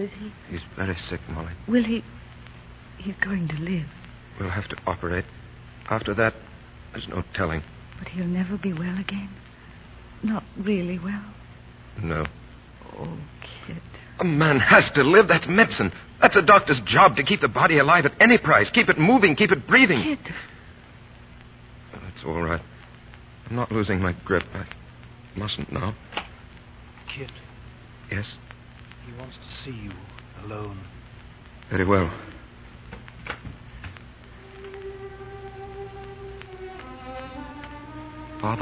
is he? He's very sick, Molly. Will he... He's going to live. We'll have to operate. After that, there's no telling. But he'll never be well again. Not really well. No. Oh, Kit. A man has to live. That's medicine. That's a doctor's job, to keep the body alive at any price. Keep it moving, keep it breathing. Kit. It's all right. I'm not losing my grip. I mustn't now. Kit. Yes? He wants to see you alone. Very well. Father?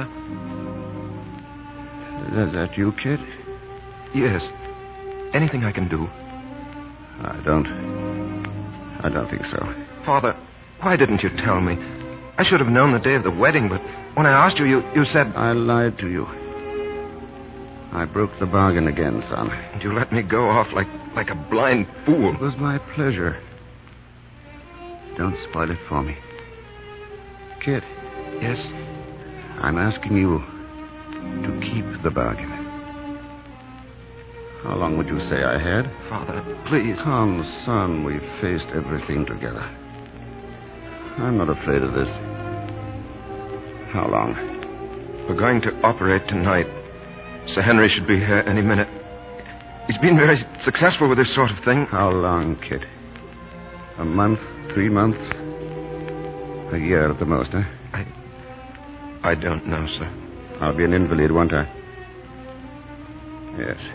Is that you, Kit? Yes. Anything I can do? I don't think so. Father, why didn't you tell me? I should have known the day of the wedding, but when I asked you, you said... I lied to you. I broke the bargain again, son. And you let me go off like a blind fool. It was my pleasure. Don't spoil it for me. Kit. Yes? I'm asking you to keep the bargain. How long would you say I had? Father, please. Come, son, we've faced everything together. I'm not afraid of this. How long? We're going to operate tonight. Sir Henry should be here any minute. He's been very successful with this sort of thing. How long, Kit? A month? 3 months? A year at the most, huh? I don't know, sir. I'll be an invalid, won't I? Yes.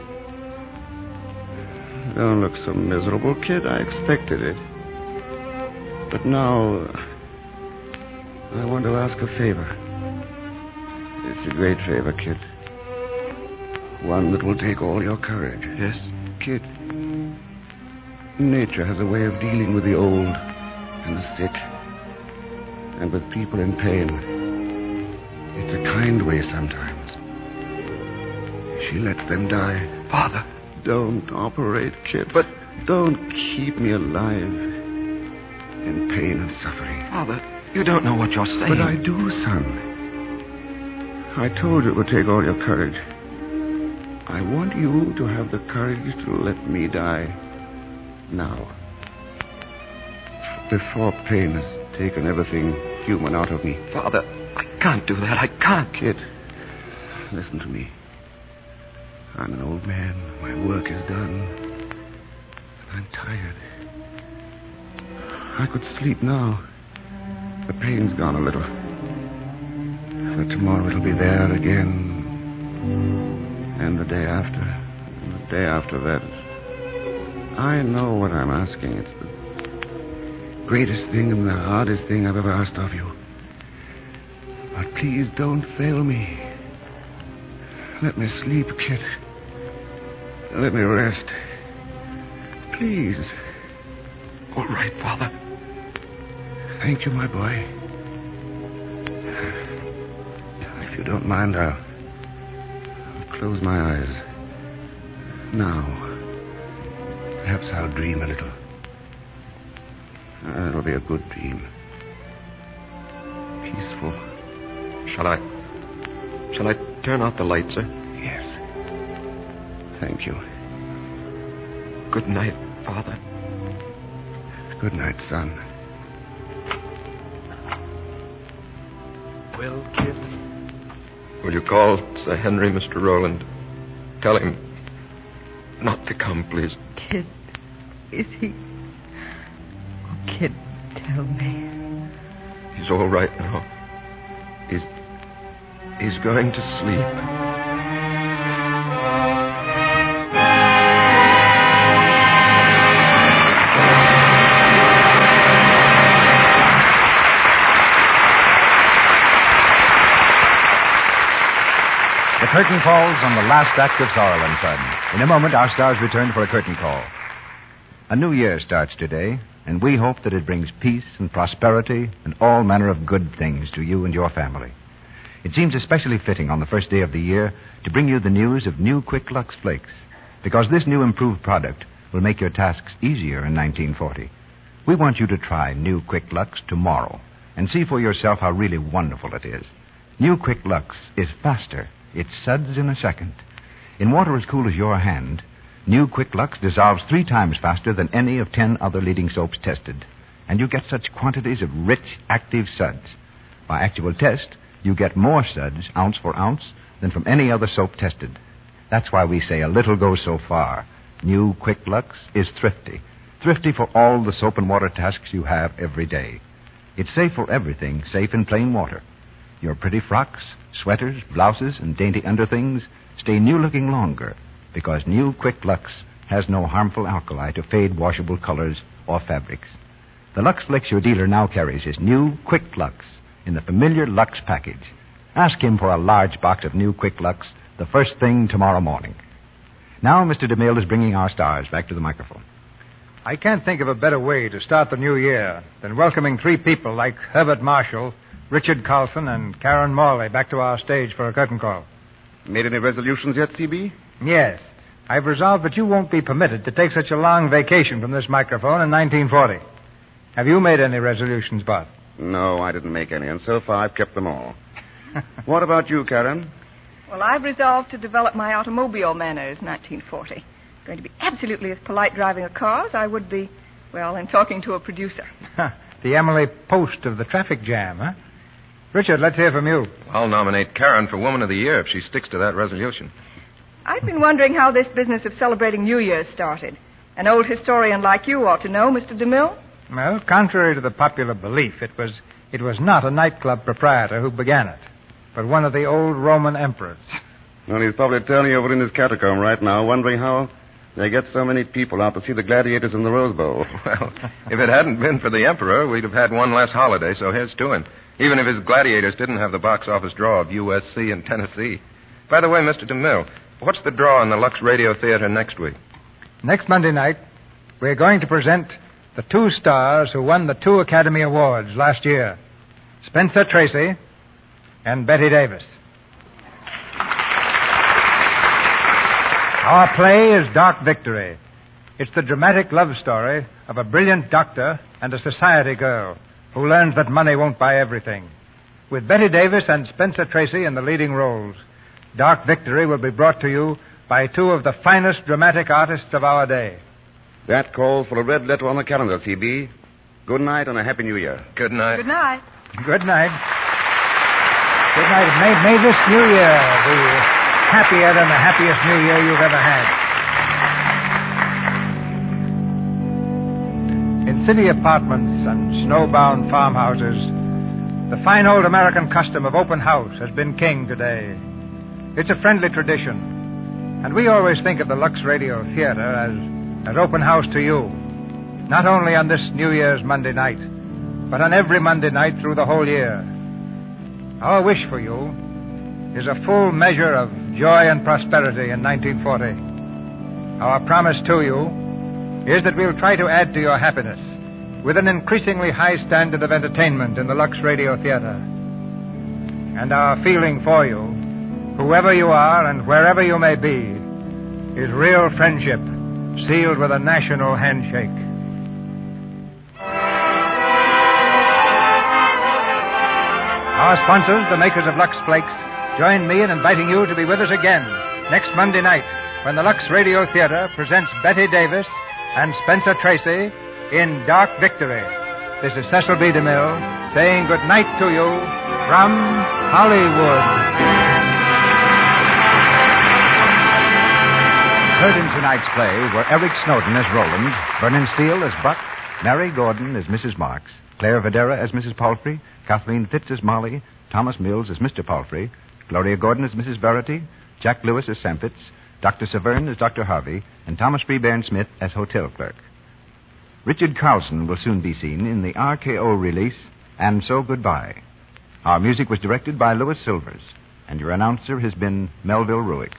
Don't look so miserable, kid. I expected it. But now, I want to ask a favor. It's a great favor, kid. One that will take all your courage. Yes? Kid, nature has a way of dealing with the old and the sick and with people in pain. It's a kind way sometimes. She lets them die. Father. Don't operate, kid. But don't keep me alive in pain and suffering. Father, you don't know what you're saying. But I do, son. I told you it would take all your courage. I want you to have the courage to let me die now. Before pain has taken everything human out of me. Father, I can't do that. I can't. Kid, listen to me. I'm an old man. My work is done. I'm tired. I could sleep now. The pain's gone a little. But tomorrow it'll be there again. And the day after. And the day after that. I know what I'm asking. It's the greatest thing and the hardest thing I've ever asked of you. But please don't fail me. Let me sleep, kid. Let me rest. Please. All right, Father. Thank you, my boy. If you don't mind, I'll close my eyes. Now. Perhaps I'll dream a little. It'll be a good dream. Peaceful. Shall I turn out the light, sir? Yes. Thank you. Good night, Father. Good night, son. Well, kid? Will you call Sir Henry, Mr. Rowland? Tell him not to come, please. Kid, is he... Oh, Kid, tell me. He's all right now. He's going to sleep. The curtain falls on the last act of Sorrel and Son. In a moment, our stars return for a curtain call. A new year starts today, and we hope that it brings peace and prosperity and all manner of good things to you and your family. It seems especially fitting on the first day of the year to bring you the news of new Quick Lux Flakes, because this new improved product will make your tasks easier in 1940. We want you to try new Quick Lux tomorrow and see for yourself how really wonderful it is. New Quick Lux is faster. It suds in a second. In water as cool as your hand, New Quick Lux dissolves 3 times faster than any of 10 other leading soaps tested. And you get such quantities of rich, active suds. By actual test, you get more suds, ounce for ounce, than from any other soap tested. That's why we say a little goes so far. New Quick Lux is thrifty. Thrifty for all the soap and water tasks you have every day. It's safe for everything, safe in plain water. Your pretty frocks, sweaters, blouses, and dainty underthings stay new-looking longer because New Quick Lux has no harmful alkali to fade washable colors or fabrics. The Lux Flakes your dealer now carries is New Quick Lux in the familiar Lux package. Ask him for a large box of New Quick Lux the first thing tomorrow morning. Now, Mr. DeMille is bringing our stars back to the microphone. I can't think of a better way to start the new year than welcoming 3 people like Herbert Marshall, Richard Carlson, and Karen Morley back to our stage for a curtain call. Made any resolutions yet, CB? Yes. I've resolved that you won't be permitted to take such a long vacation from this microphone in 1940. Have you made any resolutions, Bart? No, I didn't make any, and so far I've kept them all. What about you, Karen? Well, I've resolved to develop my automobile manners, 1940. Going to be absolutely as polite driving a car as I would be, well, in talking to a producer. The Emily Post of the traffic jam, huh? Richard, let's hear from you. I'll nominate Karen for Woman of the Year if she sticks to that resolution. I've been wondering how this business of celebrating New Year's started. An old historian like you ought to know, Mr. DeMille. Well, contrary to the popular belief, it was not a nightclub proprietor who began it, but one of the old Roman emperors. Well, he's probably turning over in his catacomb right now, wondering how they get so many people out to see the gladiators in the Rose Bowl. Well, if it hadn't been for the emperor, we'd have had one less holiday, so here's to him. Even if his gladiators didn't have the box office draw of USC and Tennessee. By the way, Mr. DeMille, what's the draw in the Lux Radio Theater next week? Next Monday night, we're going to present the 2 stars who won the 2 Academy Awards last year, Spencer Tracy and Betty Davis. Our play is Dark Victory. It's the dramatic love story of a brilliant doctor and a society girl who learns that money won't buy everything. With Betty Davis and Spencer Tracy in the leading roles, Dark Victory will be brought to you by 2 of the finest dramatic artists of our day. That calls for a red letter on the calendar, CB. Good night and a Happy New Year. Good night. Good night. Good night. Good night. May this New Year be happier than the happiest New Year you've ever had. In city apartments and snowbound farmhouses, the fine old American custom of open house has been king today. It's a friendly tradition, and we always think of the Lux Radio Theater as open house to you, not only on this New Year's Monday night, but on every Monday night through the whole year. Our wish for you is a full measure of joy and prosperity in 1940. Our promise to you is that we'll try to add to your happiness with an increasingly high standard of entertainment in the Lux Radio Theater. And our feeling for you, whoever you are and wherever you may be, is real friendship sealed with a national handshake. Our sponsors, the makers of Lux Flakes, join me in inviting you to be with us again next Monday night when the Lux Radio Theater presents Betty Davis and Spencer Tracy in Dark Victory. This is Cecil B. DeMille saying good night to you from Hollywood. Heard in tonight's play were Eric Snowden as Roland, Vernon Steele as Buck, Mary Gordon as Mrs. Marks, Claire Videra as Mrs. Palfrey, Kathleen Fitz as Molly, Thomas Mills as Mr. Palfrey, Gloria Gordon as Mrs. Verity, Jack Lewis as Sam Fitz, Dr. Severn as Dr. Harvey, and Thomas Freebairn Smith as hotel clerk. Richard Carlson will soon be seen in the RKO release, And So Goodbye. Our music was directed by Louis Silvers, and your announcer has been Melville Ruick.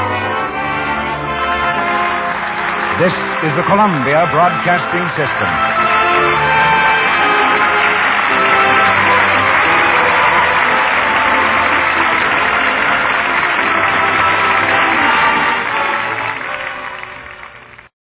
This is the Columbia Broadcasting System.